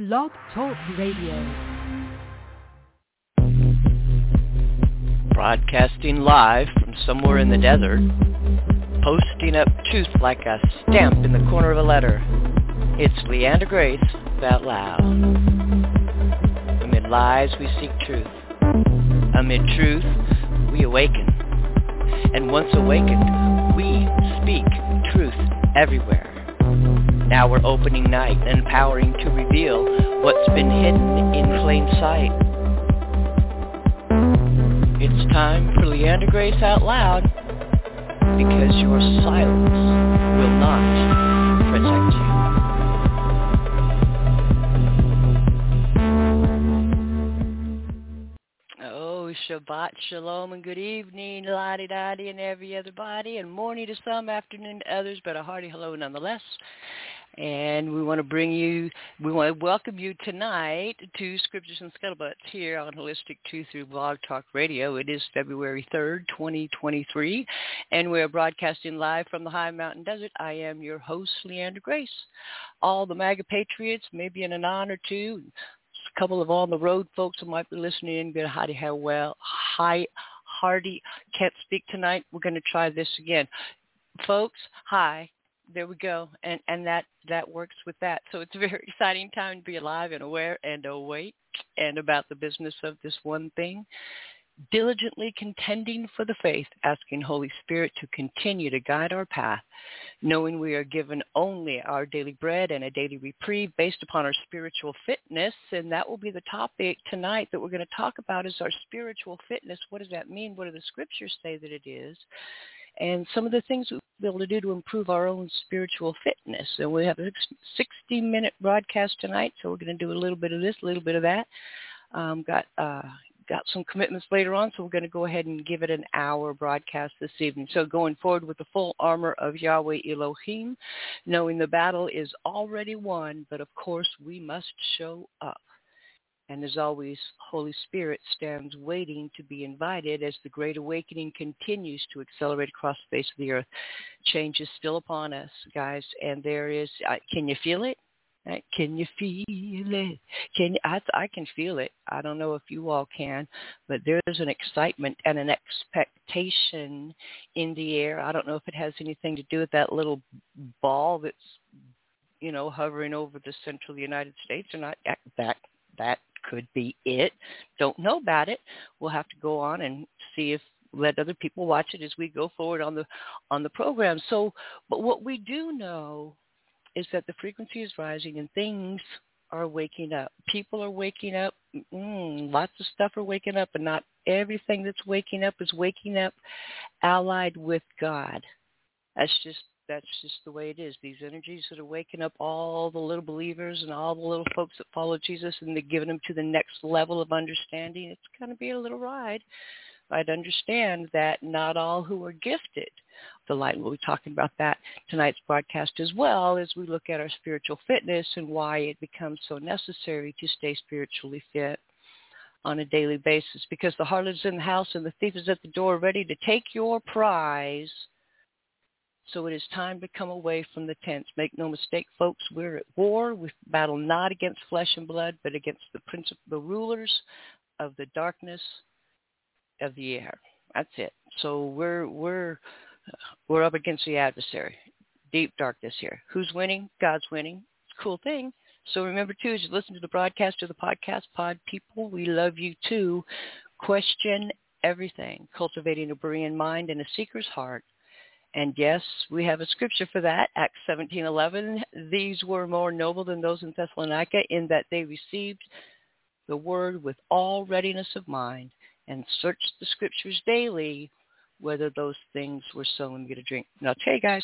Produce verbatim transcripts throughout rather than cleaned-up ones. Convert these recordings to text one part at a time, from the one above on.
Blog Talk Radio. Broadcasting live from somewhere in the desert, posting up truth like a stamp in the corner of a letter. It's Leander Grace Out Loud. Amid lies we seek truth. Amid truth we awaken. And once awakened, we speak truth everywhere. Now we're opening night and empowering to reveal what's been hidden in plain sight. It's time for Leander Grace Out Loud, because your silence will not protect you. Oh, Shabbat Shalom and good evening, la-di-da-di and every other body, and morning to some, afternoon to others, but a hearty hello nonetheless. And we want to bring you, we want to welcome you tonight to Scriptures and Scuttlebutts here on Holistic Truth through Blog Talk Radio. It is February third, twenty twenty-three, and we're broadcasting live from the high mountain desert. I am your host, Leander Grace. All the MAGA patriots, maybe in an on or two, a couple of on-the-road folks who might be listening in, good, hearty, how well, hi, hearty, can't speak tonight. We're going to try this again. Folks, hi. There we go, and and that, that works with that. So it's a very exciting time to be alive and aware and awake and about the business of this one thing. Diligently contending for the faith, asking Holy Spirit to continue to guide our path, knowing we are given only our daily bread and a daily reprieve based upon our spiritual fitness, and that will be the topic tonight that we're going to talk about is our spiritual fitness. What does that mean? What do the scriptures say that it is? And some of the things we'll be able to do to improve our own spiritual fitness. So we have a sixty-minute broadcast tonight, so we're going to do a little bit of this, a little bit of that. Um, got uh, got some commitments later on, so we're going to go ahead and give it an hour broadcast this evening. So going forward with the full armor of Yahweh Elohim, knowing the battle is already won, but of course we must show up. And as always, Holy Spirit stands waiting to be invited as the Great Awakening continues to accelerate across the face of the earth. Change is still upon us, guys, and there is, uh, can you feel it? Uh, can you feel it? Can you, I, I can feel it. I don't know if you all can, but there's an excitement and an expectation in the air. I don't know if it has anything to do with that little ball that's, you know, hovering over the central United States or not. That, that could be it. Don't know about it. We'll have to go on and see if let other people watch it as we go forward on the on the program. So, but what we do know is that the frequency is rising and things are waking up. People are waking up. Mm, lots of stuff are waking up, and not everything that's waking up is waking up allied with God. That's just That's just the way it is. These energies that are waking up all the little believers and all the little folks that follow Jesus, and they're giving them to the next level of understanding. It's going to be a little ride. I'd understand that not all who are gifted the light. We'll be talking about that tonight's broadcast as well as we look at our spiritual fitness and why it becomes so necessary to stay spiritually fit on a daily basis, because the harlot is in the house and the thief is at the door ready to take your prize. So it is time to come away from the tents. Make no mistake, folks, we're at war. We battle not against flesh and blood, but against the princip- the rulers of the darkness of the air. That's it. So we're we're we're up against the adversary. Deep darkness here. Who's winning? God's winning. It's a cool thing. So remember, too, as you listen to the broadcast or the podcast, pod people, we love you, too. Question everything. Cultivating a Berean mind and a seeker's heart. And yes, we have a scripture for that, Acts seventeen eleven. These were more noble than those in Thessalonica in that they received the word with all readiness of mind and searched the scriptures daily whether those things were so. And get a drink. Now, I'll tell you guys,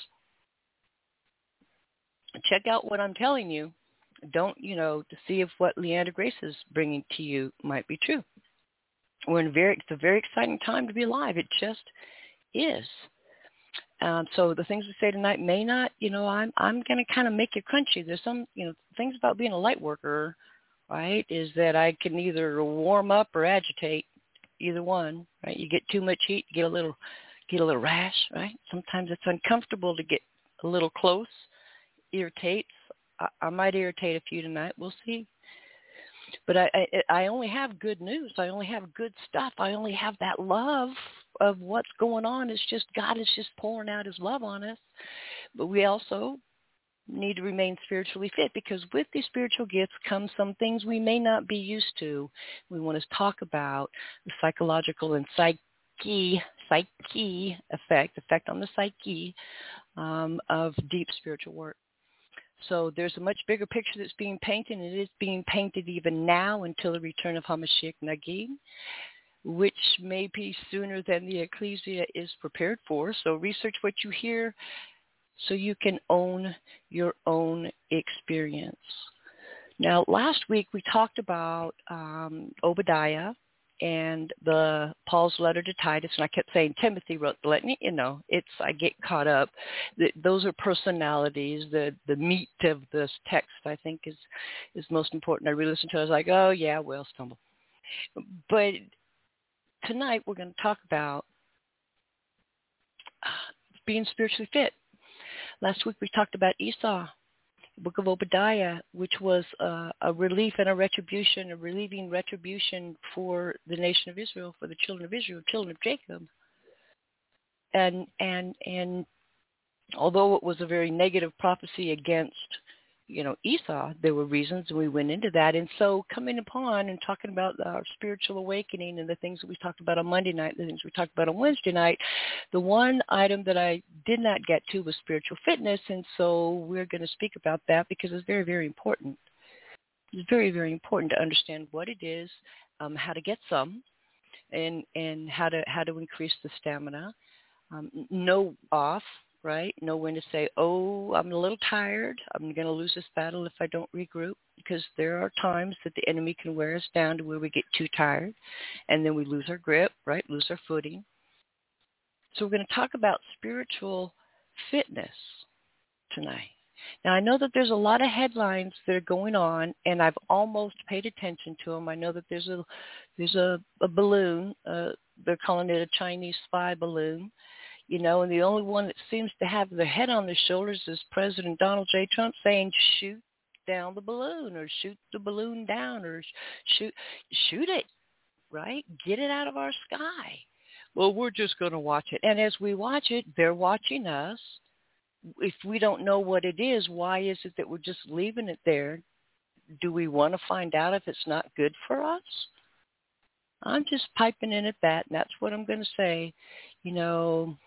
check out what I'm telling you. Don't, you know, to see if what Leander Grace is bringing to you might be true. We're in a very, it's a very exciting time to be alive. It just is. Um, so the things we say tonight may not, you know, I'm I'm going to kind of make it crunchy. There's some, you know, things about being a light worker, right, is that I can either warm up or agitate, either one, right? You get too much heat, you get a little, get a little rash, right? Sometimes it's uncomfortable to get a little close, irritates. I, I might irritate a few tonight. We'll see. But I, I I only have good news. I only have good stuff. I only have that love of what's going on. It's just God is just pouring out his love on us. But we also need to remain spiritually fit, because with these spiritual gifts come some things we may not be used to. We want to talk about the psychological and psyche, psyche effect, effect on the psyche um, of deep spiritual work. So there's a much bigger picture that's being painted, and it is being painted even now until the return of HaMashiach Nagin, which may be sooner than the ecclesia is prepared for. So research what you hear so you can own your own experience. Now, last week we talked about um, Obadiah and the Paul's letter to Titus, and I kept saying Timothy wrote the letter. You know, it's I get caught up. The, those are personalities. The the meat of this text, I think, is is most important. I re-listened to it. I was like, oh yeah, well, stumble. But tonight we're going to talk about being spiritually fit. Last week we talked about Esau, the book of Obadiah, which was uh, a relief and a retribution, a relieving retribution for the nation of Israel, for the children of Israel, children of Jacob. And and and although it was a very negative prophecy against, you know, Esau, there were reasons, and we went into that. And so coming upon and talking about our spiritual awakening and the things that we talked about on Monday night, the things we talked about on Wednesday night, the one item that I did not get to was spiritual fitness. And so we're going to speak about that because it's very, very important. It's very, very important to understand what it is, um, how to get some, and and how to how to increase the stamina. Um, know off. Right? Know when to say, oh, I'm a little tired. I'm going to lose this battle if I don't regroup, because there are times that the enemy can wear us down to where we get too tired, and then we lose our grip, right? Lose our footing. So we're going to talk about spiritual fitness tonight. Now, I know that there's a lot of headlines that are going on, and I've almost paid attention to them. I know that there's a there's a, a balloon. Uh, they're calling it a Chinese spy balloon. You know, and the only one that seems to have their head on their shoulders is President Donald J. Trump saying, shoot down the balloon, or shoot the balloon down, or shoot shoot it, right? Get it out of our sky. Well, we're just going to watch it. And as we watch it, they're watching us. If we don't know what it is, why is it that we're just leaving it there? Do we want to find out if it's not good for us? I'm just piping in at that, and that's what I'm going to say. You know,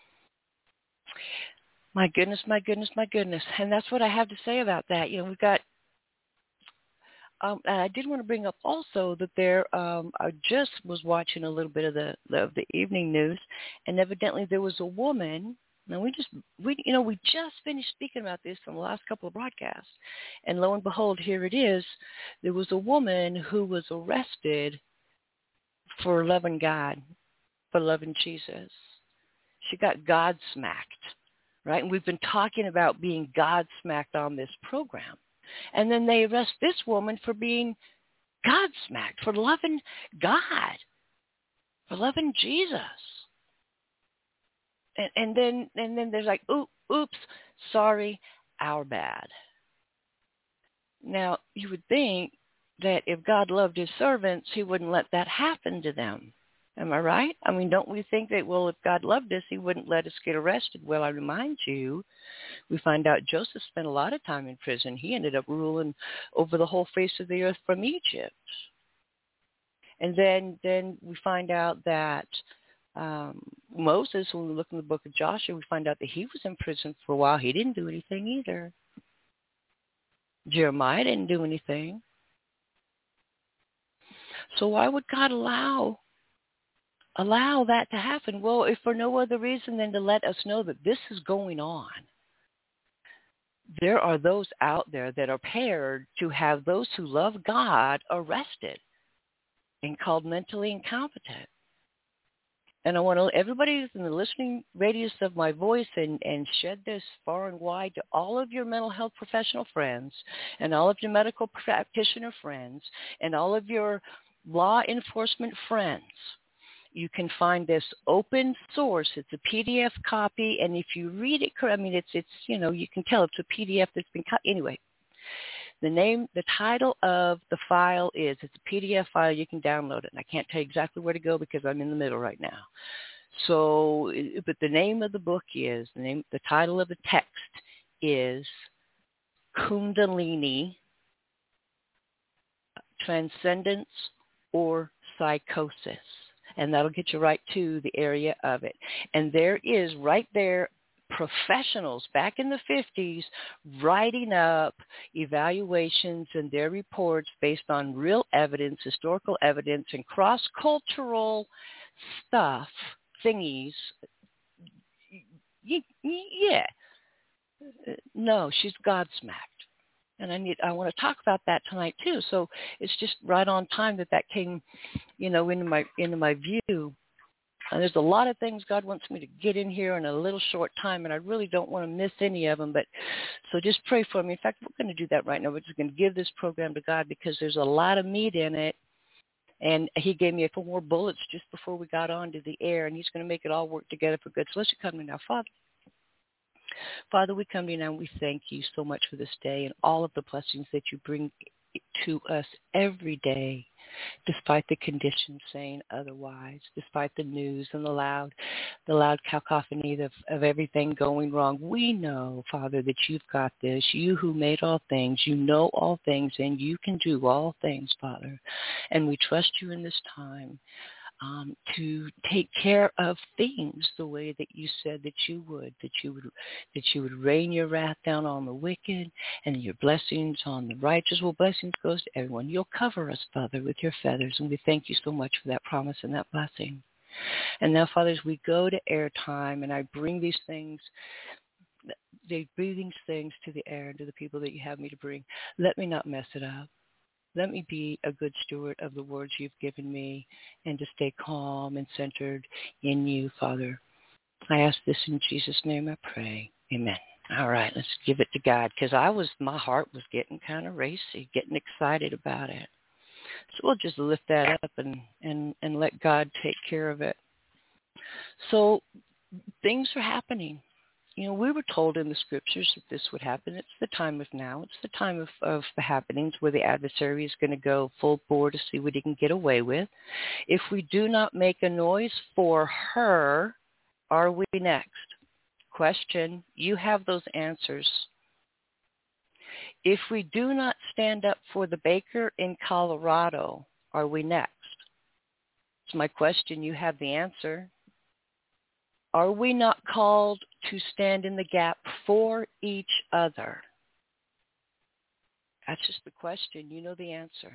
my goodness, my goodness, my goodness. And that's what I have to say about that. You know, we've got, um, and I did want to bring up also that there, um, I just was watching a little bit of the, of the evening news, and evidently there was a woman. Now we just, we, you know, we just finished speaking about this in the last couple of broadcasts, and lo and behold, here it is. There was a woman who was arrested for loving God, for loving Jesus. She got God smacked, right? And we've been talking about being God smacked on this program. And then they arrest this woman for being God smacked, for loving God, for loving Jesus. And, and then and then there's like, oops, oops, sorry, our bad. Now, you would think that if God loved his servants, he wouldn't let that happen to them. Am I right? I mean, don't we think that, well, if God loved us, he wouldn't let us get arrested? Well, I remind you, we find out Joseph spent a lot of time in prison. He ended up ruling over the whole face of the earth from Egypt. And then, then we find out that um, Moses, when we look in the book of Joshua, we find out that he was in prison for a while. He didn't do anything either. Jeremiah didn't do anything. So why would God allow allow that to happen? Well, if for no other reason than to let us know that this is going on. There are those out there that are paired to have those who love God arrested and called mentally incompetent. And I want to, everybody who's in the listening radius of my voice, and, and shed this far and wide to all of your mental health professional friends and all of your medical practitioner friends and all of your law enforcement friends. You can find this open source. It's a P D F copy, and if you read it, I mean, it's, it's you know, you can tell it's a P D F that's been cut. Anyway, The name, the title of the file is, it's a P D F file. You can download it. And I can't tell you exactly where to go because I'm in the middle right now. So, but the name of the book is, the name, the title of the text is Kundalini, Transcendence or Psychosis. And that'll get you right to the area of it. And there is right there professionals back in the fifties writing up evaluations and their reports based on real evidence, historical evidence, and cross-cultural stuff, thingies. Yeah. No, she's Godsmacked. And I need, I want to talk about that tonight too. So it's just right on time that that came, you know, into my into my view. And there's a lot of things God wants me to get in here in a little short time, and I really don't want to miss any of them. But so just pray for me. In fact, we're going to do that right now. We're just going to give this program to God because there's a lot of meat in it. And he gave me a few more bullets just before we got onto the air, and he's going to make it all work together for good. So let's come to now, Father. Father, we come to you now and we thank you so much for this day and all of the blessings that you bring to us every day, despite the conditions saying otherwise, despite the news and the loud, the loud cacophony of, of everything going wrong. We know, Father, that you've got this. You who made all things, you know all things, and you can do all things, Father. And we trust you in this time. Um, to take care of things the way that you said that you would, that you would, that you would rain your wrath down on the wicked and your blessings on the righteous. Well, blessings goes to everyone. You'll cover us, Father, with your feathers, and we thank you so much for that promise and that blessing. And now, Father, as we go to airtime, and I bring these things, they bring these things to the air and to the people that you have me to bring. Let me not mess it up. Let me be a good steward of the words you've given me and to stay calm and centered in you, Father. I ask this in Jesus' name I pray. Amen. All right, let's give it to God because I was, my heart was getting kind of racy, getting excited about it. So we'll just lift that up and, and, and let God take care of it. So things are happening. You know, we were told in the scriptures that this would happen. It's the time of now. It's the time of, of the happenings where the adversary is going to go full bore to see what he can get away with. If we do not make a noise for her, are we next? Question. You have those answers. If we do not stand up for the baker in Colorado, are we next? It's my question. You have the answer. Are we not called to stand in the gap for each other? That's just the question. You know the answer.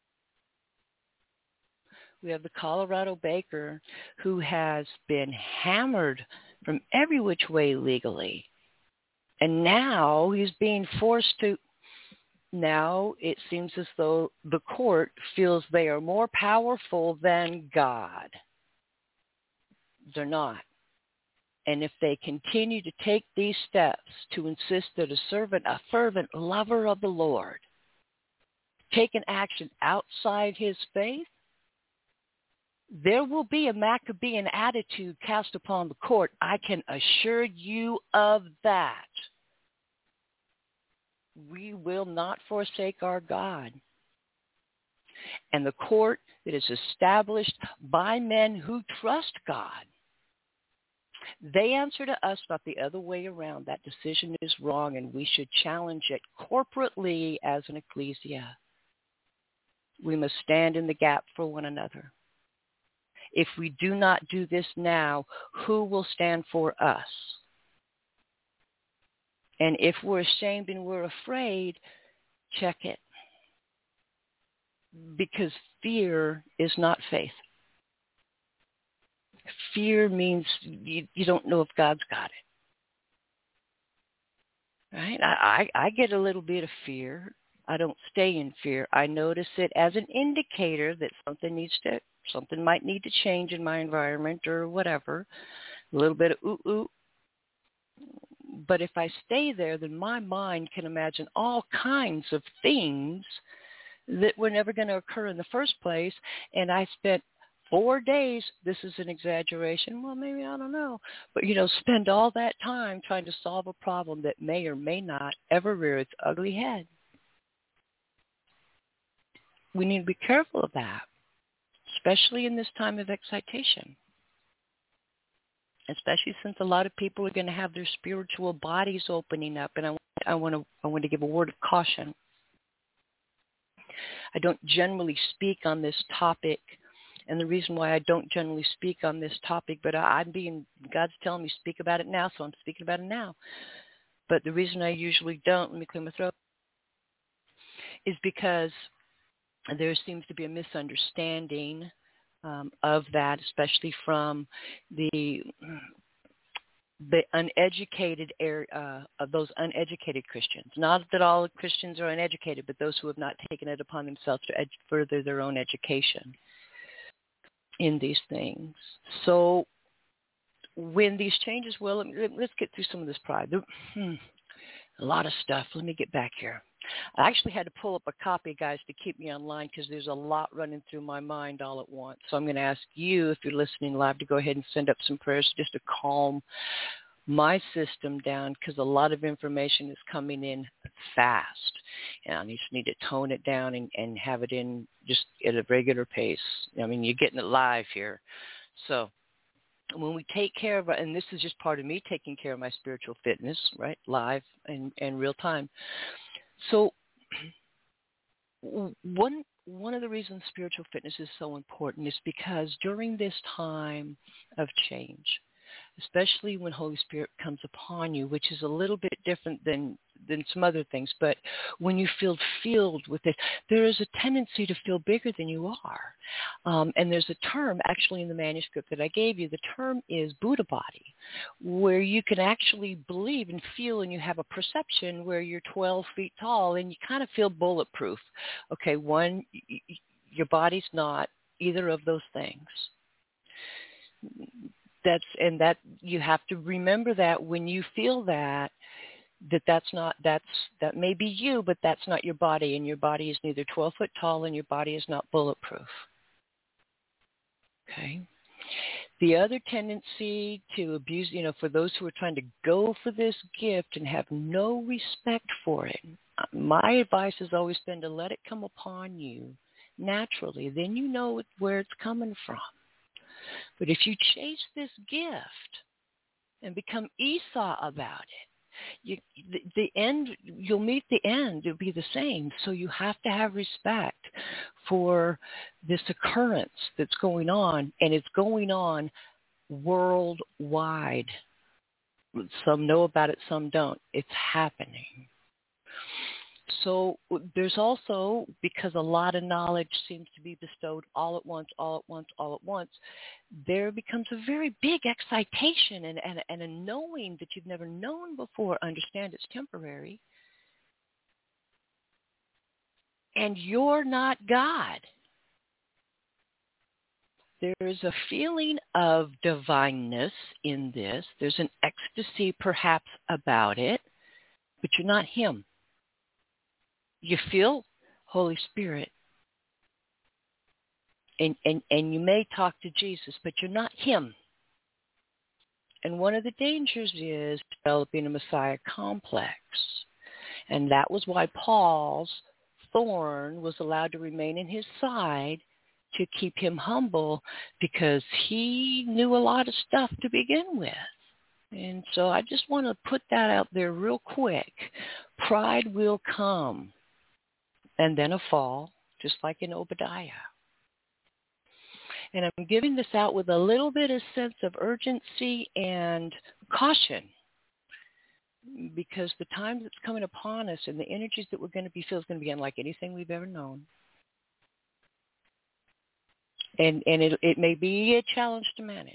We have the Colorado baker who has been hammered from every which way legally. And now he's being forced to, now it seems as though the court feels they are more powerful than God. They're not. And if they continue to take these steps to insist that a servant, a fervent lover of the Lord, take an action outside his faith, there will be a Maccabean attitude cast upon the court. I can assure you of that. We will not forsake our God. And the court that is established by men who trust God, they answer to us, not the other way around. That decision is wrong, and we should challenge it corporately as an ecclesia. We must stand in the gap for one another. If we do not do this now, who will stand for us? And if we're ashamed and we're afraid, check it. Because fear is not faith. Fear means you, you don't know if God's got it. Right? I, I, I get a little bit of fear. I don't stay in fear. I notice it as an indicator that something needs to, something might need to change in my environment or whatever. A little bit of ooh, ooh. But if I stay there, then my mind can imagine all kinds of things that were never going to occur in the first place. And I spent four days, this is an exaggeration, well, maybe, I don't know, but, you know, spend all that time trying to solve a problem that may or may not ever rear its ugly head. we need to be careful of that, especially in this time of excitation, especially since a lot of people are going to have their spiritual bodies opening up. And I, I want to I want to give a word of caution. I don't generally speak on this topic, and the reason why I don't generally speak on this topic, but I, I'm being, God's telling me to speak about it now, so I'm speaking about it now. But the reason I usually don't, let me clear my throat, is because there seems to be a misunderstanding um, of that, especially from the the uneducated air, uh, of those uneducated Christians. Not that all Christians are uneducated, but those who have not taken it upon themselves to ed- further their own education in these things. So when these changes, well, let me, let's get through some of this pride. There, hmm, a lot of stuff. Let me get back here. I actually had to pull up a copy, guys, to keep me online because there's a lot running through my mind all at once. So I'm going to ask you, if you're listening live, to go ahead and send up some prayers just to calm my system down, because a lot of information is coming in fast. And I just need to tone it down and, and have it in just at a regular pace. I mean, you're getting it live here. So when we take care of, and this is just part of me taking care of my spiritual fitness, right, live and, and real time. So one one of the reasons spiritual fitness is so important is because during this time of change, especially when Holy Spirit comes upon you, which is a little bit different than, than some other things, but when you feel filled with it, there is a tendency to feel bigger than you are. Um, and there's a term actually in the manuscript that I gave you. The term is Buddha body, where you can actually believe and feel, and you have a perception where you're twelve feet tall and you kind of feel bulletproof. Okay, one, y- y- your body's not either of those things. That's and that you have to remember that when you feel that, that that's not that's that may be you, but that's not your body, and your body is neither twelve foot tall, and your body is not bulletproof. Okay. The other tendency to abuse, you know, for those who are trying to go for this gift and have no respect for it, my advice has always been to let it come upon you naturally. Then you know where it's coming from. But if you chase this gift and become Esau about it, you, the, the end, you'll meet the end. It'll be the same. So you have to have respect for this occurrence that's going on, and it's going on worldwide. Some know about it, some don't. It's happening. So there's also, because a lot of knowledge seems to be bestowed all at once, all at once, all at once, there becomes a very big excitation and, and, and a knowing that you've never known before. Understand it's temporary. And you're not God. There's a feeling of divineness in this. There's an ecstasy perhaps about it, but you're not him. You feel Holy Spirit, and, and, and you may talk to Jesus, but you're not him. And one of the dangers is developing a Messiah complex. And that was why Paul's thorn was allowed to remain in his side to keep him humble, because he knew a lot of stuff to begin with. And so I just want to put that out there real quick. Pride will come, and then a fall, just like in Obadiah. And I'm giving this out with a little bit of sense of urgency and caution, because the time that's coming upon us and the energies that we're going to be feeling is going to be unlike anything we've ever known. And and it it may be a challenge to manage.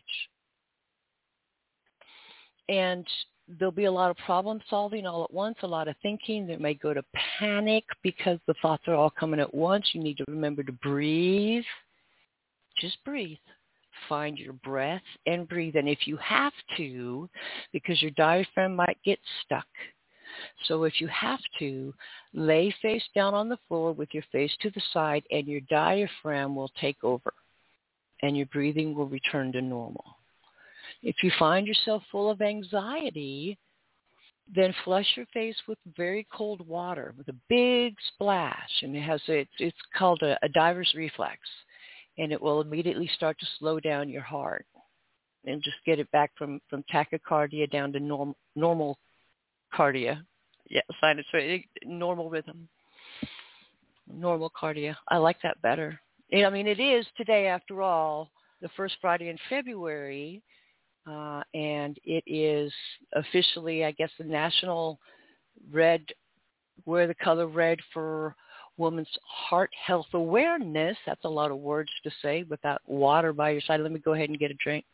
And there'll be a lot of problem solving all at once, a lot of thinking. There may go to panic because the thoughts are all coming at once. You need to remember to breathe. Just breathe. Find your breath and breathe. And if you have to, because your diaphragm might get stuck, so if you have to, lay face down on the floor with your face to the side, and your diaphragm will take over, and your breathing will return to normal. If you find yourself full of anxiety, then flush your face with very cold water with a big splash, and it has a, it's, it's called a, a diver's reflex, and it will immediately start to slow down your heart and just get it back from, from tachycardia down to norm, normal cardia. Yeah, sinus, normal rhythm, normal cardia. I like that better. I mean, it is today, after all, the first Friday in February, uh, and it is officially, I guess, the National Red, wear the color red for Women's Heart Health Awareness. That's a lot of words to say without water by your side. Let me go ahead and get a drink.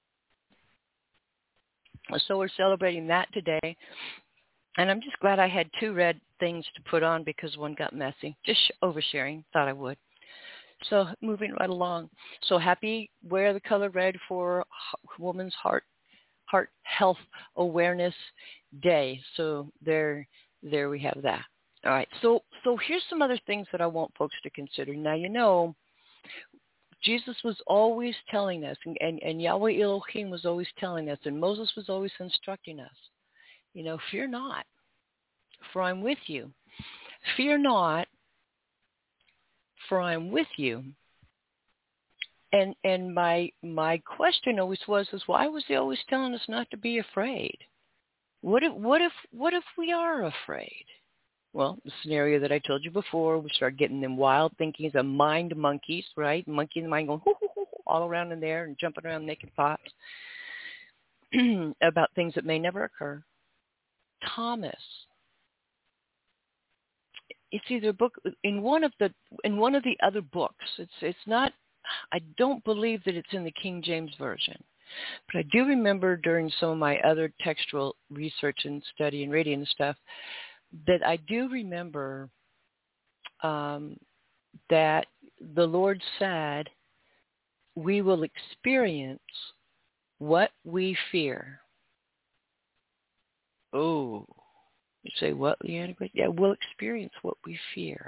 So we're celebrating that today. And I'm just glad I had two red things to put on because one got messy. Just oversharing. Thought I would. So moving right along. So happy Wear the Color Red for Women's Heart Heart Health Awareness Day. So there, there we have that. All right. So so here's some other things that I want folks to consider. Now, you know, Jesus was always telling us, and, and, and Yahweh Elohim was always telling us, and Moses was always instructing us, you know, fear not, for I'm with you. Fear not, for I'm with you. And and my my question always was is why was he always telling us not to be afraid? What if what if what if we are afraid? Well, the scenario that I told you before, we start getting them wild thinkings of mind monkeys, right? Monkey in the mind going hoo, hoo, hoo, all around in there and jumping around making thoughts about things that may never occur. Thomas. It's either a book in one of the in one of the other books. It's it's not. I don't believe that it's in the King James Version, but I do remember during some of my other textual research and study and reading and stuff that I do remember um, that the Lord said, "We will experience what we fear." Oh. You say, what, Leanna? Yeah, we'll experience what we fear.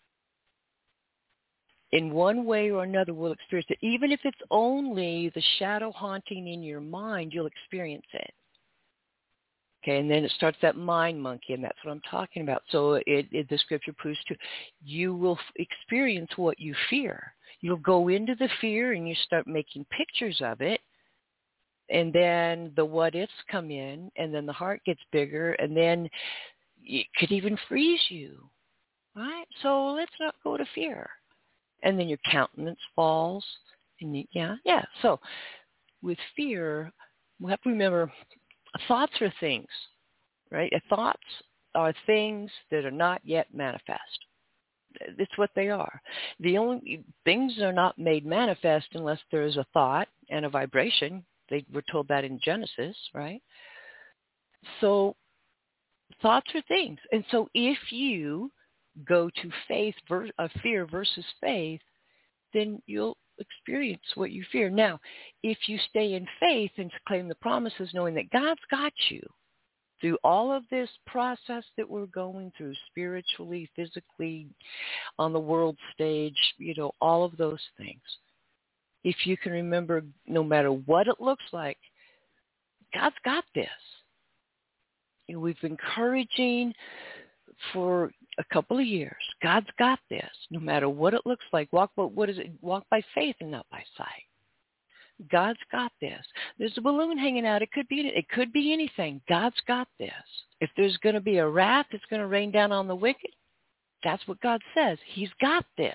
In one way or another, we'll experience it. Even if it's only the shadow haunting in your mind, you'll experience it. Okay, and then it starts that mind monkey, and that's what I'm talking about. So it, it, the scripture proves too. You will f- experience what you fear. You'll go into the fear, and you start making pictures of it. And then the what-ifs come in, and then the heart gets bigger, and then it could even freeze you, right? So let's not go to fear. And then your countenance falls, and you, yeah, yeah. So with fear, we have to remember thoughts are things, right? Thoughts are things that are not yet manifest. It's what they are. The only things are not made manifest unless there is a thought and a vibration. They were told that in Genesis, right? So thoughts are things. And so if you go to faith, ver- uh, fear versus faith, then you'll experience what you fear. Now, if you stay in faith and claim the promises, knowing that God's got you through all of this process that we're going through spiritually, physically, on the world stage, you know, all of those things. If you can remember, no matter what it looks like, God's got this. You know, we've been encouraging for a couple of years. God's got this, no matter what it looks like. Walk, what is it? Walk by faith and not by sight. God's got this. There's a balloon hanging out. It could be. It could be anything. God's got this. If there's going to be a wrath that's going to rain down on the wicked, that's what God says. He's got this.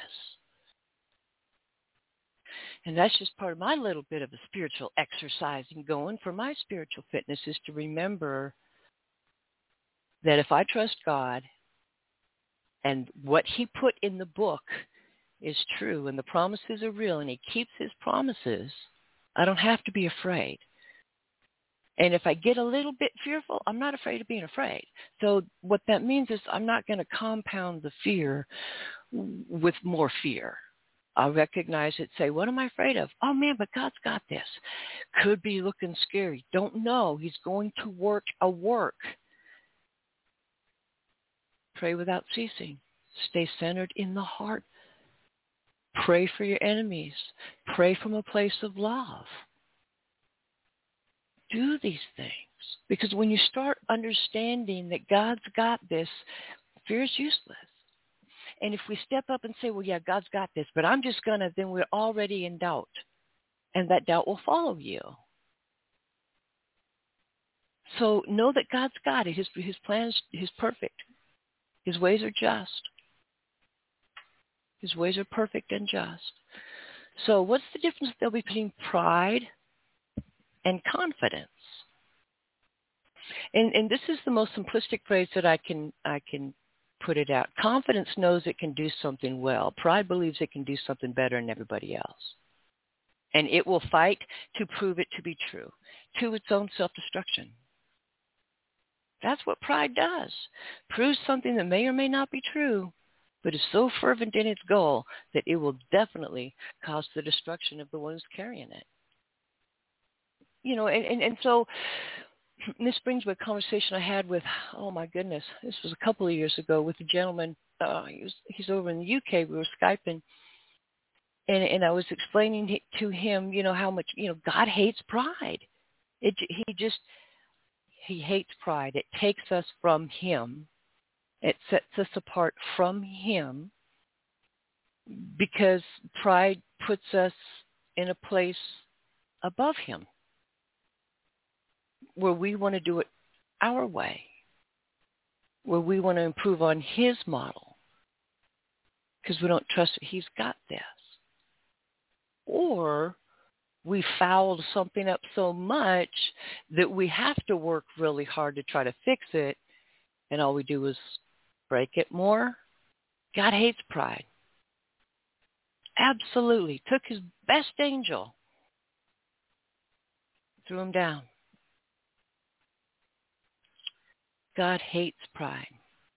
And that's just part of my little bit of a spiritual exercising going for my spiritual fitness is to remember that if I trust God and what he put in the book is true and the promises are real and he keeps his promises, I don't have to be afraid. And if I get a little bit fearful, I'm not afraid of being afraid. So what that means is I'm not going to compound the fear with more fear. I'll recognize it, say, what am I afraid of? Oh, man, but God's got this. Could be looking scary. Don't know. He's going to work a work. Pray without ceasing. Stay centered in the heart. Pray for your enemies. Pray from a place of love. Do these things. Because when you start understanding that God's got this, fear is useless. And if we step up and say, well, yeah, God's got this, but I'm just going to, then we're already in doubt. And that doubt will follow you. So know that God's got it. His, his plan is, is perfect. His ways are just. His ways are perfect and just. So what's the difference though between pride and confidence? And, and this is the most simplistic phrase that I can I can put it out. Confidence knows it can do something well. Pride believes it can do something better than everybody else. And it will fight to prove it to be true, to its own self-destruction. That's what pride does. Proves something that may or may not be true, but is so fervent in its goal that it will definitely cause the destruction of the one who's carrying it. You know, and, and, and so this brings me a conversation I had with, oh my goodness, this was a couple of years ago with a gentleman. Uh, he was, he's over in the U K. We were Skyping. And, and I was explaining to him, you know, how much, you know, God hates pride. It, he just, he hates pride. It takes us from him. It sets us apart from him because pride puts us in a place above him where we want to do it our way, where we want to improve on his model because we don't trust that he's got this. Or we fouled something up so much that we have to work really hard to try to fix it, and all we do is break it more. God hates pride. Absolutely. Took his best angel, threw him down. God hates pride.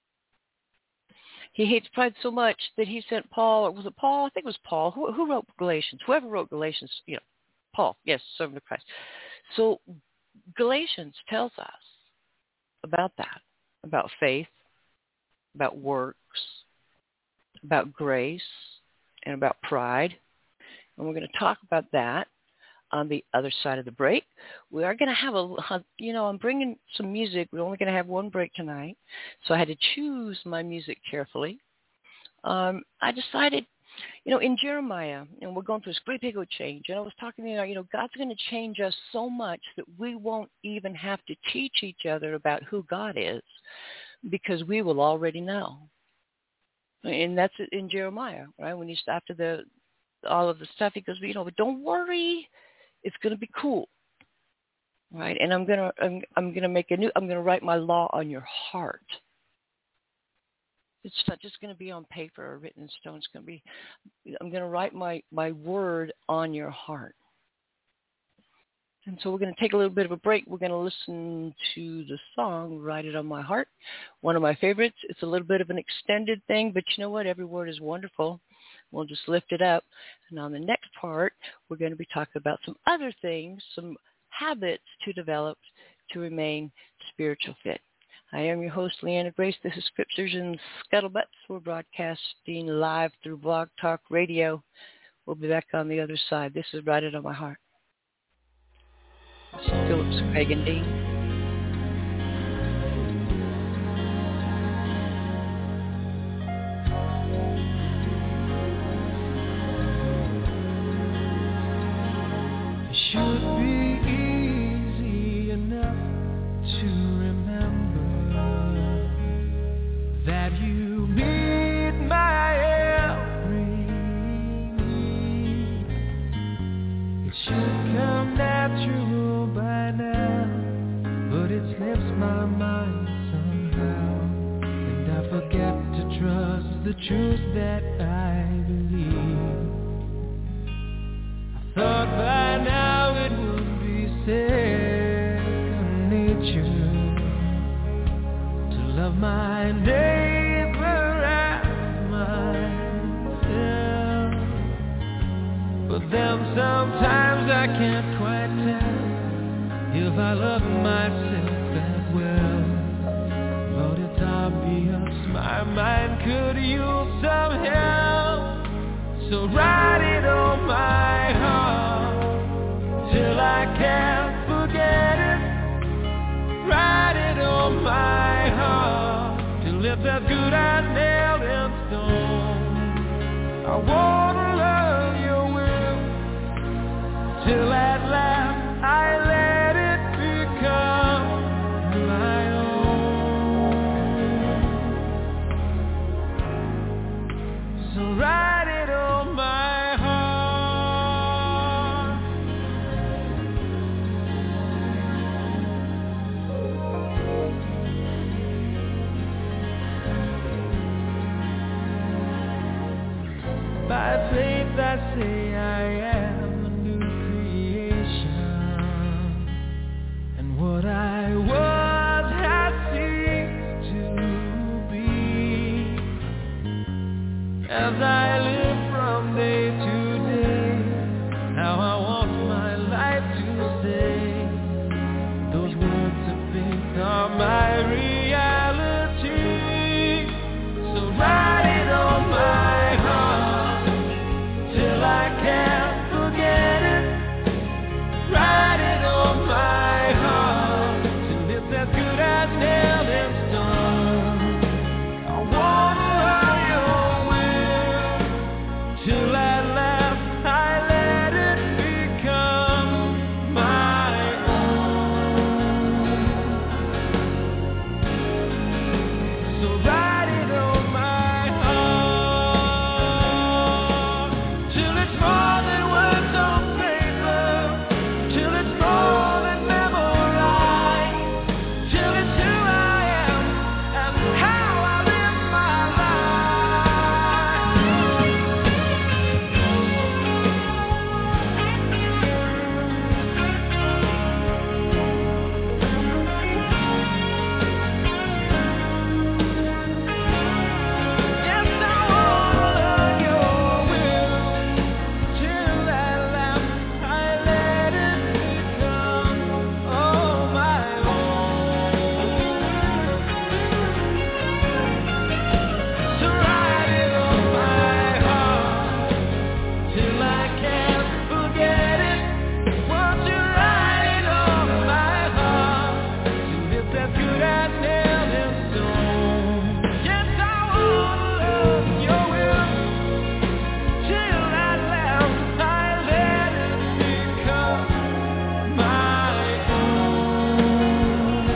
He hates pride so much that he sent Paul, or was it Paul? I think it was Paul. Who, who wrote Galatians? Whoever wrote Galatians, you know, Paul, yes, servant of Christ. So Galatians tells us about that, about faith, about works, about grace, and about pride. And we're going to talk about that on the other side of the break. We are going to have a, you know, I'm bringing some music. We're only going to have one break tonight, so I had to choose my music carefully. Um, I decided, you know, in Jeremiah, and we're going through this great big old change, and I was talking, you know, you know, God's going to change us so much that we won't even have to teach each other about who God is because we will already know. And that's in Jeremiah, right? When he's after the all of the stuff, he goes, you know, but don't worry. It's going to be cool, right? And I'm going to I'm, I'm going to make a new. I'm going to write my law on your heart. It's not just going to be on paper or written in stone. It's going to be. I'm going to write my my word on your heart. And so we're going to take a little bit of a break. We're going to listen to the song "Write It on My Heart," one of my favorites. It's a little bit of an extended thing, but you know what? Every word is wonderful. We'll just lift it up. And on the next part, we're going to be talking about some other things, some habits to develop to remain spiritual fit. I am your host, Leanna Grace. This is Scriptures and Scuttlebutts. We're broadcasting live through Blog Talk Radio. We'll be back on the other side. This is Write It on My Heart. It's Phillips, Craig, and Dean. Should be easy enough to remember that you meet my every need. It should come natural by now, but it slips my mind somehow, and I forget to trust the truth that I believe. I thought by now it would be second nature to love my neighbor as myself. But then sometimes I can't quite tell if I love myself as well. But it's obvious my mind could use some help, so write it on my heart till I can't forget it. by faith I say I am a new creation, and what I was has ceased to be. As I live from day to day, how I want my life to say, those words of faith are my reality. So write it on my heart till I can't forget it. Write it on my heart till it's as good as nailed in stone. I wanna learn your will till at last I let it become my own. So write it on my heart till it's more than words on paper, till it's more than memorized, till it's who I am and how I live my Yes, I wanna learn your will till at last I let it become all my own. So write it on my heart till I can't forget it. Won't you write it on my heart till it's as good as nailed in stone? Yes, I wanna love your will till at last I let it become my own.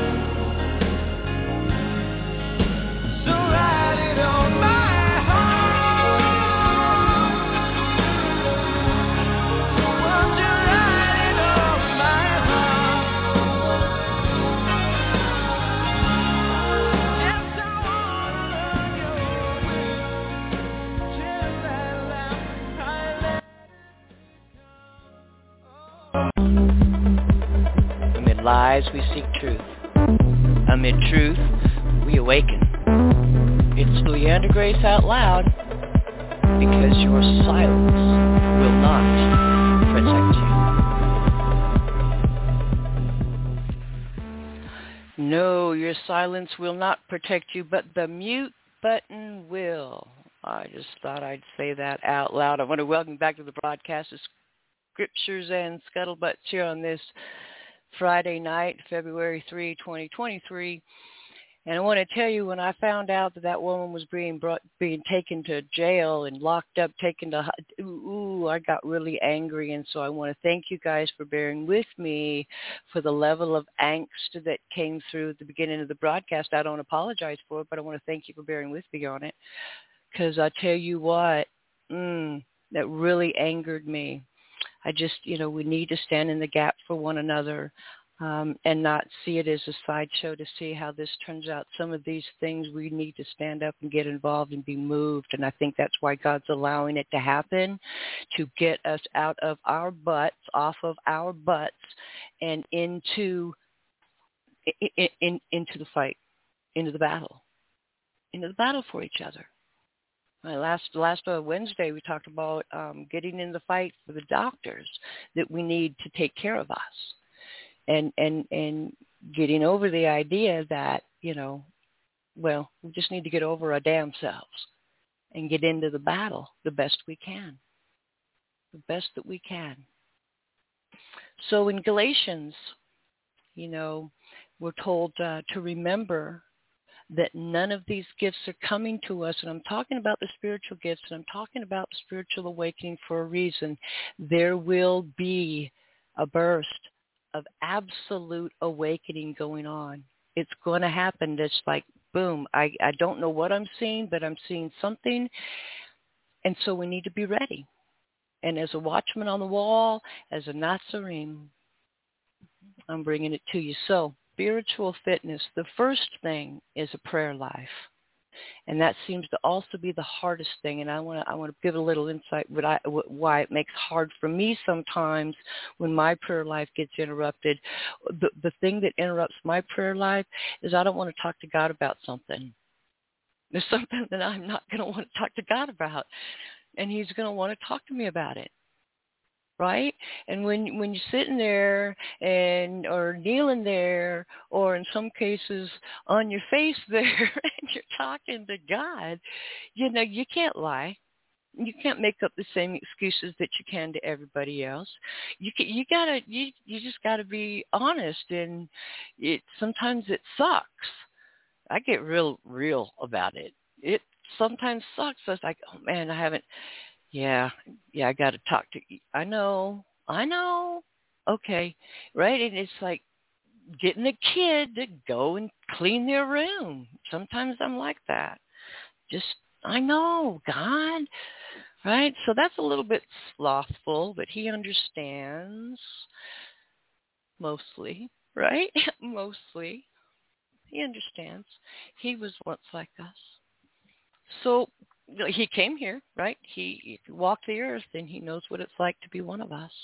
So write it on my heart. Won't you write it on my heart? Yes, I wanna learn your will till at last I let Amid lies, we seek truth. Amid truth, we awaken. It's Leander Grace out loud, because your silence will not protect you. No, your silence will not protect you, but the mute button will. I just thought I'd say that out loud. I want to welcome back to the broadcast of Scriptures and Scuttlebutts here on this Friday night, February third, twenty twenty-three. And I want to tell you, when I found out that that woman was being brought, being taken to jail and locked up, taken to, ooh, I got really angry. And so I want to thank you guys for bearing with me for the level of angst that came through at the beginning of the broadcast. I don't apologize for it, but I want to thank you for bearing with me on it. Because I tell you what, mm, that really angered me. I just, you know, we need to stand in the gap for one another. Um, and not see it as a sideshow to see how this turns out. Some of these things we need to stand up and get involved and be moved. And I think that's why God's allowing it to happen, to get us out of our butts, off of our butts, and into in, in, into the fight, into the battle, into the battle for each other. My last last uh, Wednesday, we talked about um, getting in the fight for the doctors that we need to take care of us. And, and and getting over the idea that, you know, well, we just need to get over our damn selves and get into the battle the best we can, the best that we can. So in Galatians, you know, we're told uh, to remember that none of these gifts are coming to us. And I'm talking about the spiritual gifts, and I'm talking about the spiritual awakening for a reason. There will be a burst of absolute awakening going on. It's going to happen. It's like, boom, I, I don't know what I'm seeing, but I'm seeing something. And so we need to be ready. And as a watchman on the wall, as a Nazarene, I'm bringing it to you. So spiritual fitness, the first thing is a prayer life. And that seems to also be the hardest thing. And I want to I want to give a little insight what I, what, why it makes hard for me sometimes when my prayer life gets interrupted. The, the thing that interrupts my prayer life is I don't want to talk to God about something. There's something that I'm not going to want to talk to God about, and he's going to want to talk to me about it. Right? And when when you're sitting there and or kneeling there, or in some cases on your face there, and you're talking to God, you know, you can't lie. You can't make up the same excuses that you can to everybody else. You can, you gotta you you just gotta be honest, and it sometimes it sucks. I get real real about it. It sometimes sucks. I was like, oh man, I haven't. Yeah, yeah, I got to talk to you. I know, I know. Okay, right? And it's like getting a kid to go and clean their room. Sometimes I'm like that. Just, I know, God, right? So that's a little bit slothful, but he understands mostly, right? Mostly. He understands. He was once like us. So he came here, right? He, he walked the earth, and he knows what it's like to be one of us.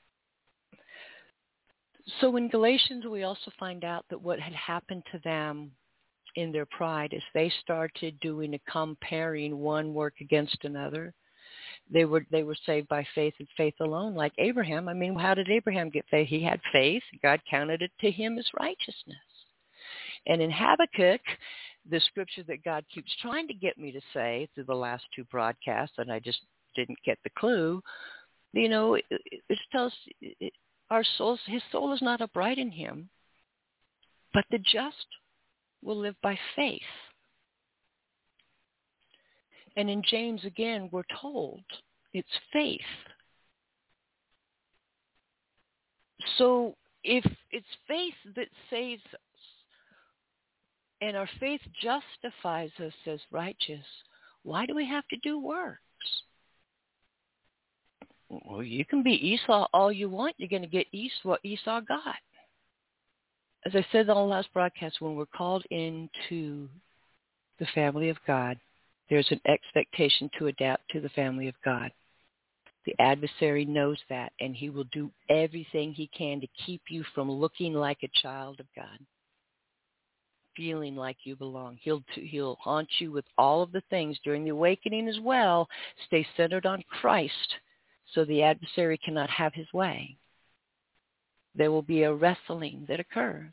So in Galatians, we also find out that what had happened to them in their pride is they started doing a comparing one work against another. They were they were saved by faith and faith alone, like Abraham. I mean, how did Abraham get faith? He had faith. God counted it to him as righteousness. And in Habakkuk, the scripture that God keeps trying to get me to say through the last two broadcasts, and I just didn't get the clue, you know, it, it tells it, our souls, his soul is not upright in him, but the just will live by faith. And in James, again, we're told it's faith. So if it's faith that saves us, and our faith justifies us as righteous, why do we have to do works? Well, you can be Esau all you want. You're going to get Esau what Esau got. As I said on the last broadcast, when we're called into the family of God, there's an expectation to adapt to the family of God. The adversary knows that, and he will do everything he can to keep you from looking like a child of God, feeling like you belong. He'll he'll haunt you with all of the things during the awakening as well. Stay centered on Christ so the adversary cannot have his way. There will be a wrestling that occurs,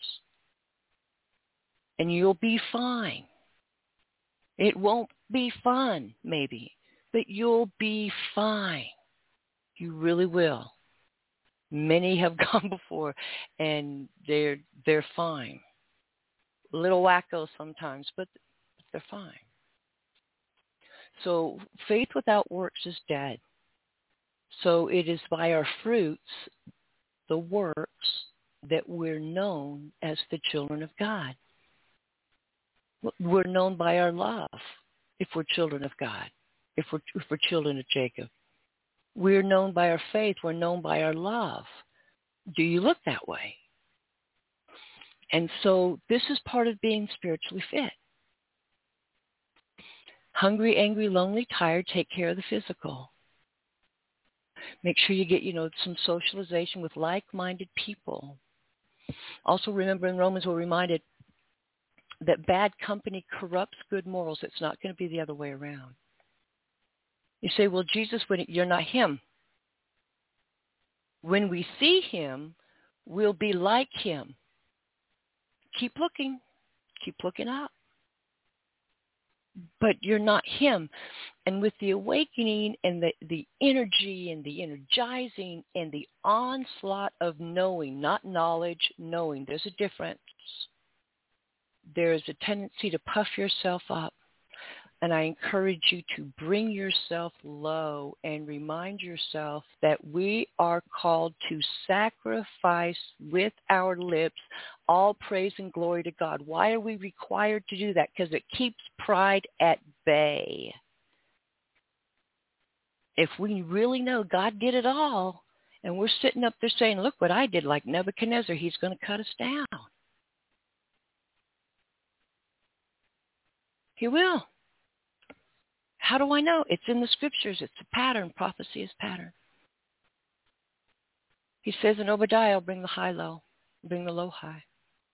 and you'll be fine. It won't be fun, maybe, but you'll be fine. You really will. Many have gone before, and they're they're fine. A little wacko sometimes, but they're fine. So faith without works is dead. So it is by our fruits, the works, that we're known as the children of God. We're known by our love if we're children of God, if we're, if we're children of Jacob. We're known by our faith. We're known by our love. Do you look that way? And so this is part of being spiritually fit. Hungry, angry, lonely, tired, take care of the physical. Make sure you get, you know, some socialization with like-minded people. Also remember in Romans we're reminded that bad company corrupts good morals. It's not going to be the other way around. You say, well, Jesus, you're not him. When we see him, we'll be like him. Keep looking. Keep looking up. But you're not him. And with the awakening and the, the energy and the energizing and the onslaught of knowing, not knowledge, knowing, there's a difference. There's a tendency to puff yourself up. And I encourage you to bring yourself low and remind yourself that we are called to sacrifice with our lips all praise and glory to God. Why are we required to do that? Because it keeps pride at bay. If we really know God did it all, and we're sitting up there saying, look what I did, like Nebuchadnezzar, he's going to cut us down. He will. How do I know? It's in the scriptures. It's a pattern. Prophecy is pattern. He says in Obadiah, I'll bring the high low, bring the low high.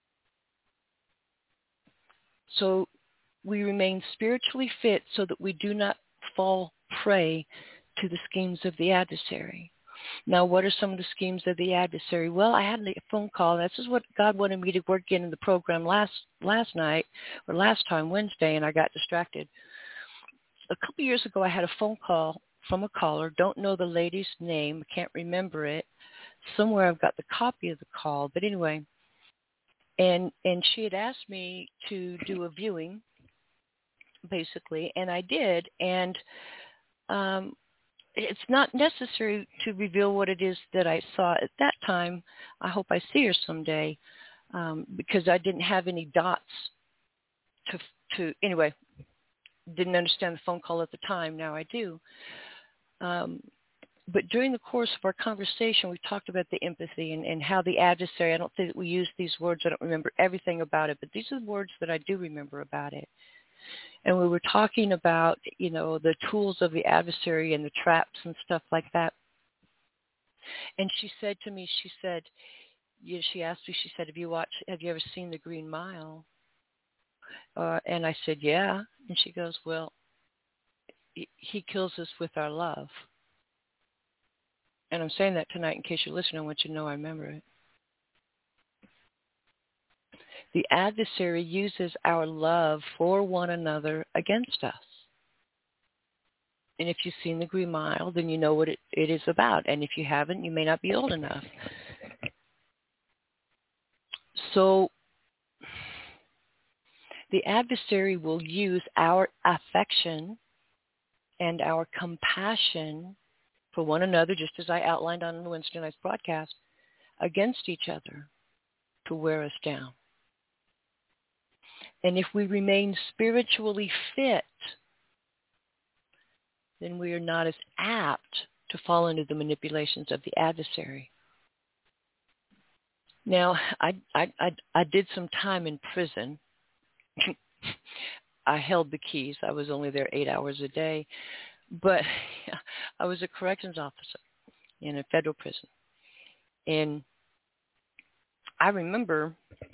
So we remain spiritually fit so that we do not fall prey to the schemes of the adversary. Now, what are some of the schemes of the adversary? Well, I had a phone call. This is what God wanted me to work in in the program last last night, or last time, Wednesday, and I got distracted. A couple years ago, I had a phone call from a caller. Don't know the lady's name. I can't remember it. Somewhere I've got the copy of the call. But anyway, and and she had asked me to do a viewing, basically, and I did. And um, it's not necessary to reveal what it is that I saw at that time. I hope I see her someday, um, because I didn't have any dots to to anyway. Didn't understand the phone call at the time. Now I do. Um, but during the course of our conversation, we talked about the empathy and, and how the adversary, I don't think that we use these words. I don't remember everything about it, but these are the words that I do remember about it. And we were talking about, you know, the tools of the adversary and the traps and stuff like that. And she said to me, she said, you know, she asked me, she said, have you watched, have you ever seen The Green Mile? Uh, and I said, yeah. And she goes, well, he kills us with our love. And I'm saying that tonight in case you're listening. I want you to know I remember it. The adversary uses our love for one another against us. And if you've seen The Green Mile, then you know what it, it is about. And if you haven't, you may not be old enough. So the adversary will use our affection and our compassion for one another, just as I outlined on the Wednesday night's broadcast, against each other to wear us down. And if we remain spiritually fit, then we are not as apt to fall into the manipulations of the adversary. Now, I, I, I, I did some time in prison. I held the keys. I was only there eight hours a day. But I was a corrections officer in a federal prison. And I remember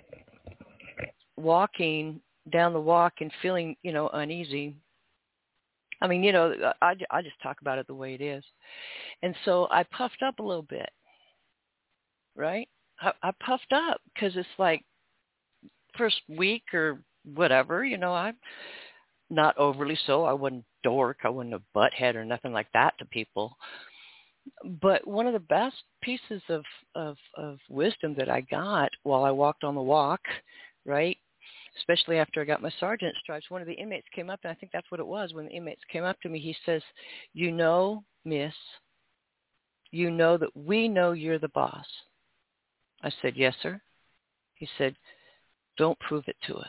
walking down the walk and feeling, you know, uneasy. I mean, you know, I, I just talk about it the way it is. And so I puffed up a little bit, right? I, I puffed up because it's like first week or whatever, you know, I'm not overly so. I wasn't dork. I wasn't a butthead or nothing like that to people. But one of the best pieces of, of, of wisdom that I got while I walked on the walk, right, especially after I got my sergeant stripes, one of the inmates came up, and I think that's what it was. When the inmates came up to me, he says, you know, miss, you know that we know you're the boss. I said, yes, sir. He said, don't prove it to us.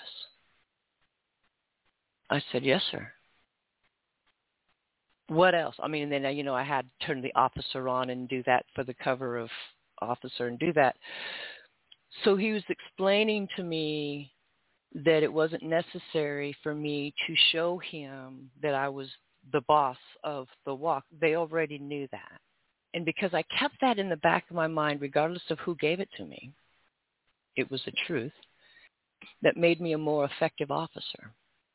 I said, yes, sir. What else? I mean, and then, you know, I had to turn the officer on and do that for the cover of Officer and do that. So he was explaining to me that it wasn't necessary for me to show him that I was the boss of the walk. They already knew that. And because I kept that in the back of my mind, regardless of who gave it to me, it was the truth that made me a more effective officer.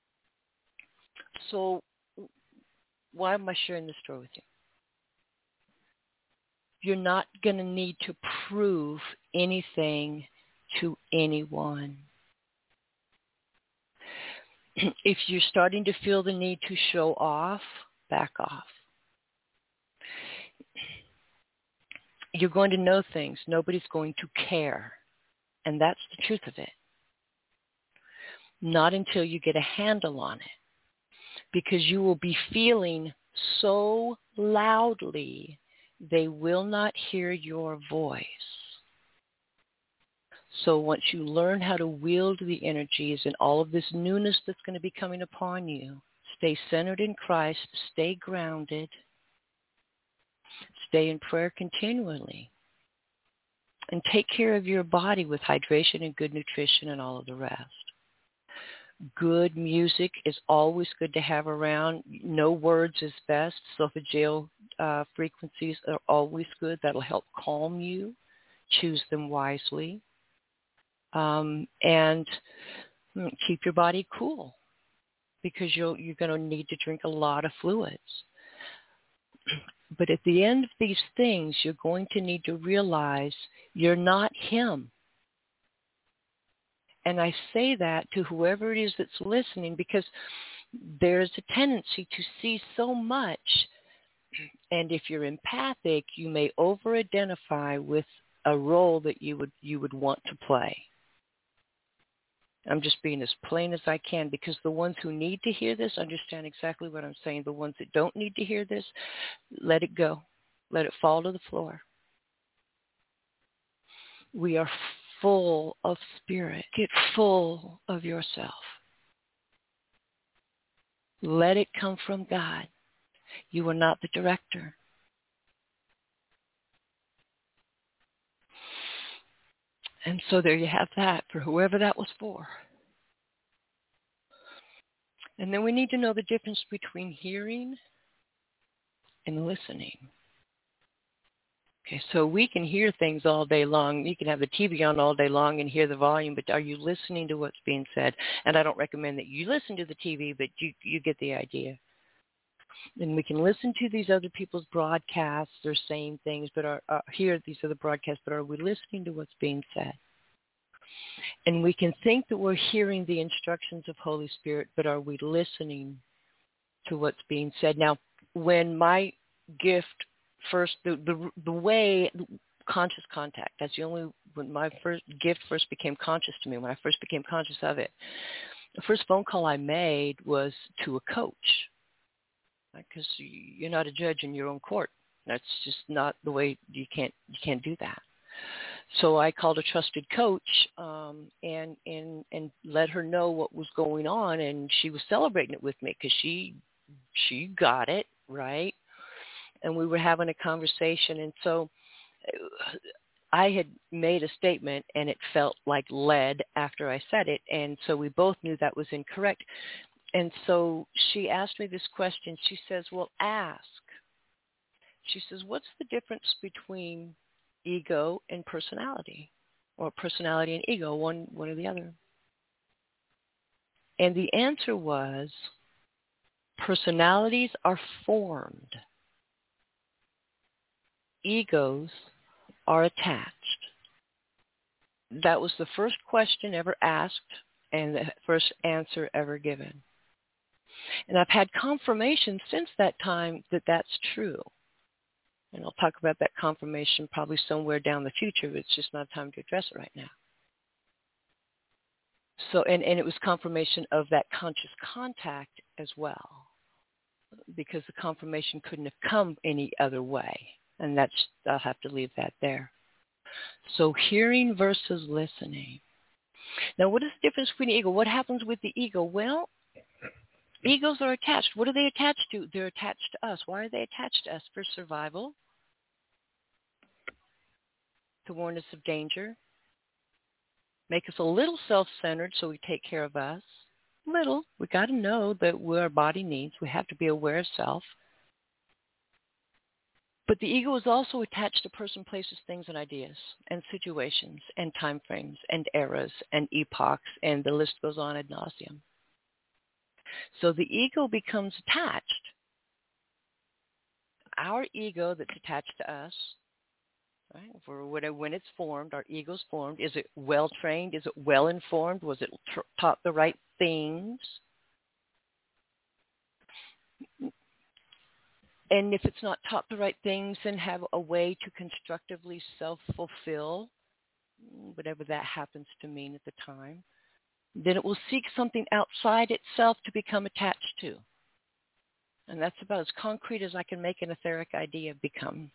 So why am I sharing this story with you? You're not going to need to prove anything to anyone. If you're starting to feel the need to show off, back off. You're going to know things. Nobody's going to care. And that's the truth of it. Not until you get a handle on it. Because you will be feeling so loudly, they will not hear your voice. So once you learn how to wield the energies and all of this newness that's going to be coming upon you, stay centered in Christ, stay grounded, stay in prayer continually, and take care of your body with hydration and good nutrition and all of the rest. Good music is always good to have around. No words is best. Solfeggio uh, frequencies are always good. That'll help calm you. Choose them wisely. Um, and keep your body cool, because you'll, you're going to need to drink a lot of fluids. But at the end of these things, you're going to need to realize you're not him. And I say that to whoever it is that's listening, because there's a tendency to see so much. And if you're empathic, you may over-identify with a role that you would you would want to play. I'm just being as plain as I can, because the ones who need to hear this understand exactly what I'm saying. The ones that don't need to hear this, let it go. Let it fall to the floor. We are full of spirit. Get full of yourself. Let it come from God. You are not the director. And so there you have that for whoever that was for. And then we need to know the difference between hearing and listening. Okay, so we can hear things all day long. You can have the T V on all day long and hear the volume, but are you listening to what's being said? And I don't recommend that you listen to the T V, but you, you get the idea. And we can listen to these other people's broadcasts. They're saying things, but are, are hear these other broadcasts, but are we listening to what's being said? And we can think that we're hearing the instructions of Holy Spirit, but are we listening to what's being said? Now, when my gift first, the the, the way, conscious contact, that's the only, when my first gift first became conscious to me, when I first became conscious of it, the first phone call I made was to a coach, because you're not a judge in your own court. That's just not the way. You can't you can't do that. So I called a trusted coach um, and and and let her know what was going on, and she was celebrating it with me because she she got it right, and we were having a conversation. And so I had made a statement, and it felt like lead after I said it, and so we both knew that was incorrect. And so she asked me this question. She says, well, ask. She says, what's the difference between ego and personality, or personality and ego, one, one or the other? And the answer was, personalities are formed. Egos are attached. That was the first question ever asked and the first answer ever given. And I've had confirmation since that time that that's true. And I'll talk about that confirmation probably somewhere down the future, but it's just not time to address it right now. So, and, and it was confirmation of that conscious contact as well, because the confirmation couldn't have come any other way. And that's, I'll have to leave that there. So hearing versus listening. Now, what is the difference between the ego? What happens with the ego? Well, egos are attached. What are they attached to? They're attached to us. Why are they attached to us? For survival, to warn us of danger, make us a little self-centered so we take care of us. Little. We got to know that what our body needs. We have to be aware of self. But the ego is also attached to person, places, things, and ideas, and situations, and time frames, and eras, and epochs, and the list goes on ad nauseum. So the ego becomes attached. Our ego that's attached to us, right? For when it's formed, our ego's formed. Is it well trained? Is it well informed? Was it t- taught the right things? And if it's not taught the right things, then have a way to constructively self-fulfill, whatever that happens to mean at the time, then it will seek something outside itself to become attached to. And that's about as concrete as I can make an etheric idea become.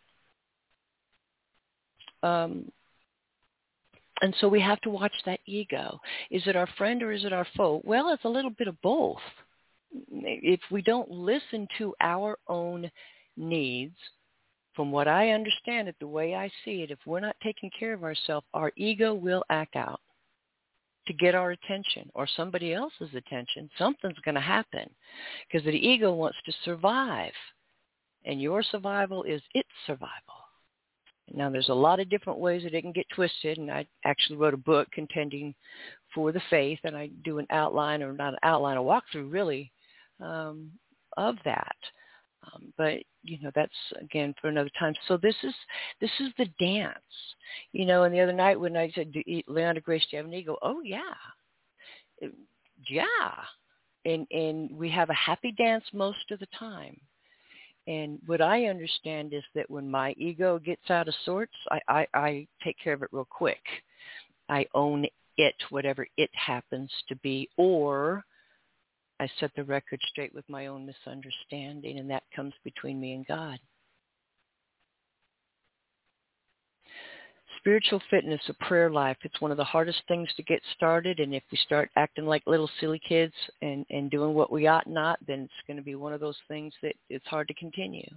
Um, and so we have to watch that ego. Is it our friend or is it our foe? Well, it's a little bit of both. If we don't listen to our own needs, from what I understand it, the way I see it, if we're not taking care of ourselves, our ego will act out. to get our attention or somebody else's attention, something's going to happen because the ego wants to survive, and your survival is its survival. Now, there's a lot of different ways that it can get twisted, and I actually wrote a book contending for the faith, and I do an outline, or not an outline, a walkthrough, really, um, of that. Um, but, you know, that's, again, for another time. So this is this is the dance. You know, and the other night when I said, Leonda Grace, do you have an ego? Oh, yeah. Yeah. And, and we have a happy dance most of the time. And what I understand is that when my ego gets out of sorts, I, I, I take care of it real quick. I own it, whatever it happens to be, or I set the record straight with my own misunderstanding, and that comes between me and God. Spiritual fitness, a prayer life, it's one of the hardest things to get started, and if we start acting like little silly kids and, and doing what we ought not, then it's going to be one of those things that it's hard to continue.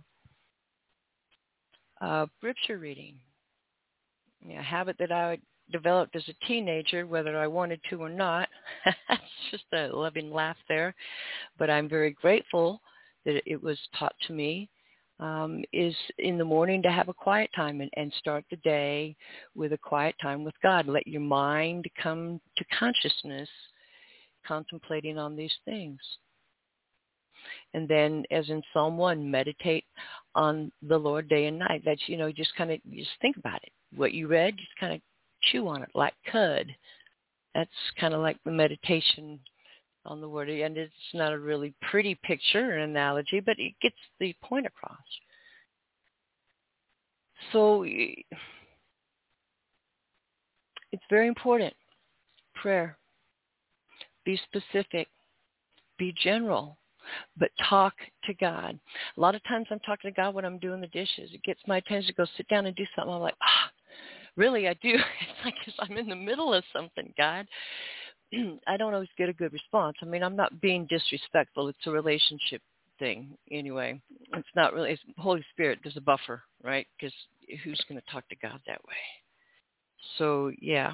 Uh, scripture reading, yeah, a habit that I developed as a teenager, whether I wanted to or not. It's just a loving laugh there, but I'm very grateful that it was taught to me. Um, is in the morning to have a quiet time and, and start the day with a quiet time with God. Let your mind come to consciousness, contemplating on these things. And then, as in Psalm one, meditate on the Lord day and night. That's, you know, just kind of, just think about it. What you read, just kind of chew on it like cud. That's kind of like the meditation on the word, and it's not a really pretty picture or analogy, but it gets the point across. So it's very important. Prayer. Be specific. Be general. But talk to God. A lot of times I'm talking to God when I'm doing the dishes. It gets my attention to go sit down and do something. I'm like, ah, really, I do. It's like I'm in the middle of something, God. I don't always get a good response. I mean, I'm not being disrespectful. It's a relationship thing anyway. It's not really, it's Holy Spirit. There's a buffer, right? Because who's going to talk to God that way? So, yeah.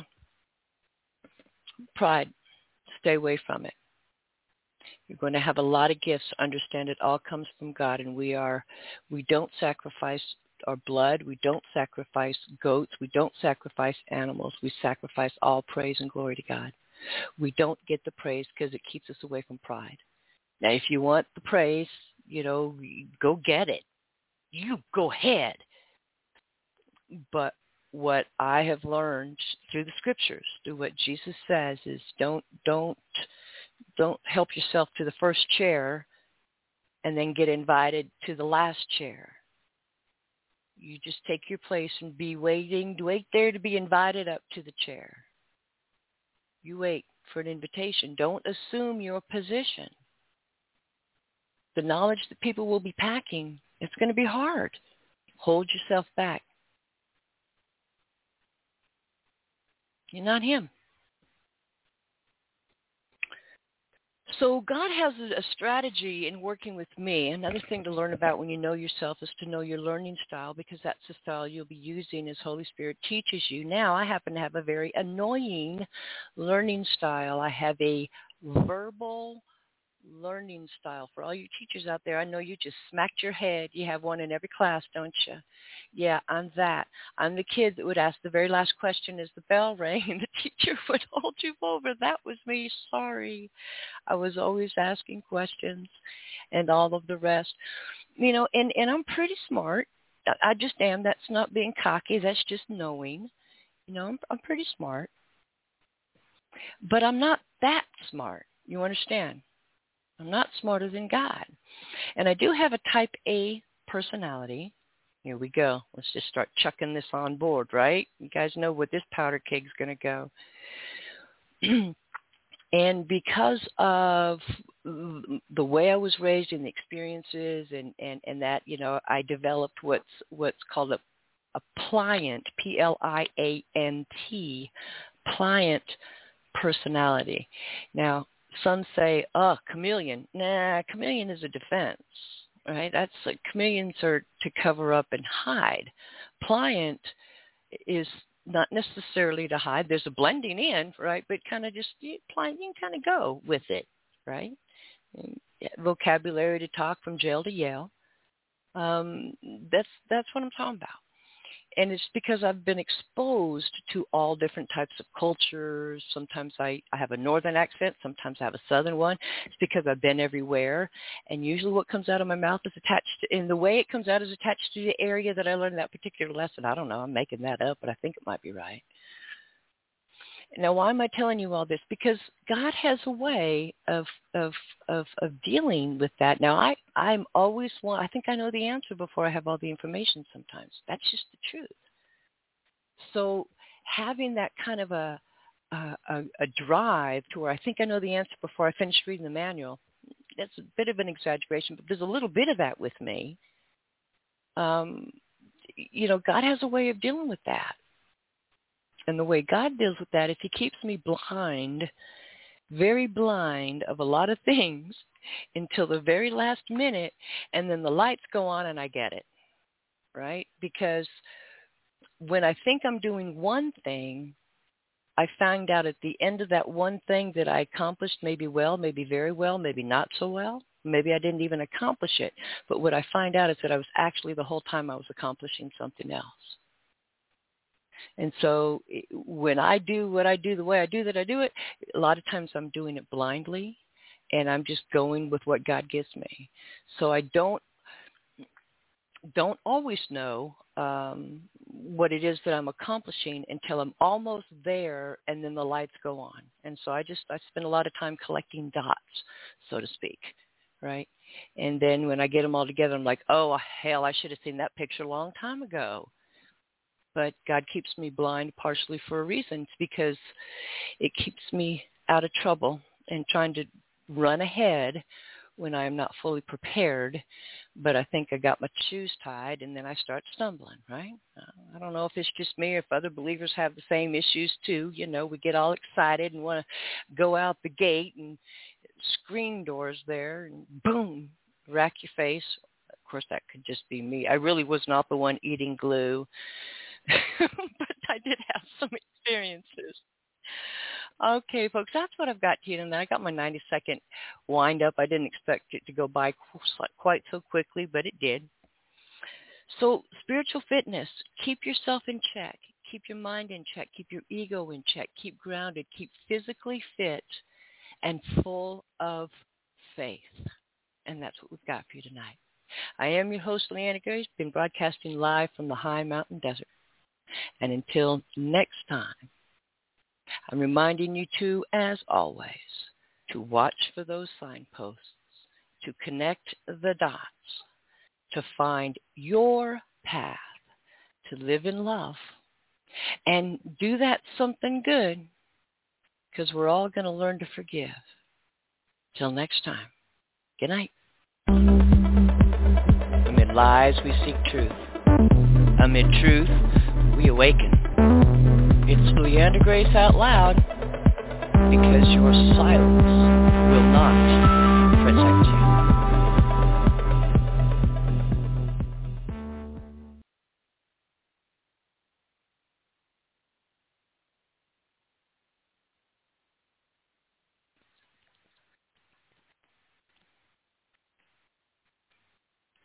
Pride. Stay away from it. You're going to have a lot of gifts. Understand it all comes from God, and we are, we don't sacrifice our blood. We don't sacrifice goats. We don't sacrifice animals. We sacrifice all praise and glory to God. We don't get the praise because it keeps us away from pride. Now, if you want the praise, you know, go get it. You go ahead. But what I have learned through the scriptures, through what Jesus says, is don't don't don't help yourself to the first chair and then get invited to the last chair. You just take your place and be waiting, wait there to be invited up to the chair. You wait for an invitation. Don't assume your position. The knowledge that people will be packing, it's going to be hard. Hold yourself back. You're not him. So God has a strategy in working with me. Another thing to learn about when you know yourself is to know your learning style, because that's the style you'll be using as Holy Spirit teaches you. Now, I happen to have a very annoying learning style. I have a verbal learning style. For all you teachers out there, I know you just smacked your head. You have one in every class, don't you? Yeah, I'm that. I'm the kid that would ask the very last question as the bell rang, and the teacher would hold you over. That was me. Sorry. I was always asking questions and all of the rest. You know, and, and I'm pretty smart. I just am. That's not being cocky. That's just knowing. You know, I'm, I'm pretty smart. But I'm not that smart. You understand? I'm not smarter than God. And I do have a type A personality. Here we go. Let's just start chucking this on board, right? You guys know where this powder keg's going to go. And because of the way I was raised and the experiences and, and, and that, you know, I developed what's what's called a, a pliant, P L I A N T, pliant personality. Now, some say, oh, chameleon. Nah, chameleon is a defense, right? That's like chameleons are to cover up and hide. Pliant is not necessarily to hide. There's a blending in, right? But kind of just you, you can kind of go with it, right? And vocabulary to talk from jail to Yale. Um, that's that's what I'm talking about. And it's because I've been exposed to all different types of cultures. Sometimes I, I have a northern accent. Sometimes I have a southern one. It's because I've been everywhere. And usually what comes out of my mouth is attached to, and the way it comes out is attached to the area that I learned that particular lesson. I don't know. I'm making that up, but I think it might be right. Now, why am I telling you all this? Because God has a way of of of, of dealing with that. Now, I, I'm always one. I think I know the answer before I have all the information sometimes. That's just the truth. So having that kind of a, a, a drive to where I think I know the answer before I finish reading the manual, that's a bit of an exaggeration, but there's a little bit of that with me. Um, you know, God has a way of dealing with that. And the way God deals with that is he keeps me blind, very blind of a lot of things until the very last minute, and then the lights go on and I get it, right? Because when I think I'm doing one thing, I find out at the end of that one thing that I accomplished maybe well, maybe very well, maybe not so well. Maybe I didn't even accomplish it. But what I find out is that I was actually the whole time I was accomplishing something else. And so when I do what I do the way I do that I do it, a lot of times I'm doing it blindly, and I'm just going with what God gives me. So I don't don't always know um, what it is that I'm accomplishing until I'm almost there, and then the lights go on. And so I just I spend a lot of time collecting dots, so to speak, right? And then when I get them all together, I'm like, oh, hell, I should have seen that picture a long time ago. But God keeps me blind partially for a reason. It's because it keeps me out of trouble and trying to run ahead when I am not fully prepared. But I think I got my shoes tied, and then I start stumbling, right? I don't know if it's just me or if other believers have the same issues too. You know, we get all excited and want to go out the gate, and screen doors there, and boom, rack your face. Of course, that could just be me. I really was not the one eating glue. But I did have some experiences. Okay, folks, that's what I've got to you. And then I got my ninety-second wind up. I didn't expect it to go by quite so quickly, but it did. So spiritual fitness, keep yourself in check. Keep your mind in check. Keep your ego in check. Keep grounded. Keep physically fit and full of faith. And that's what we've got for you tonight. I am your host, Leanna Grace, been broadcasting live from the high mountain desert. And until next time, I'm reminding you to, as always, to watch for those signposts, to connect the dots, to find your path, to live in love, and do that something good, because we're all going to learn to forgive. Till next time, good night. Amid lies, we seek truth. Amid truth, we awaken. It's Leanna Grace out loud, because your silence will not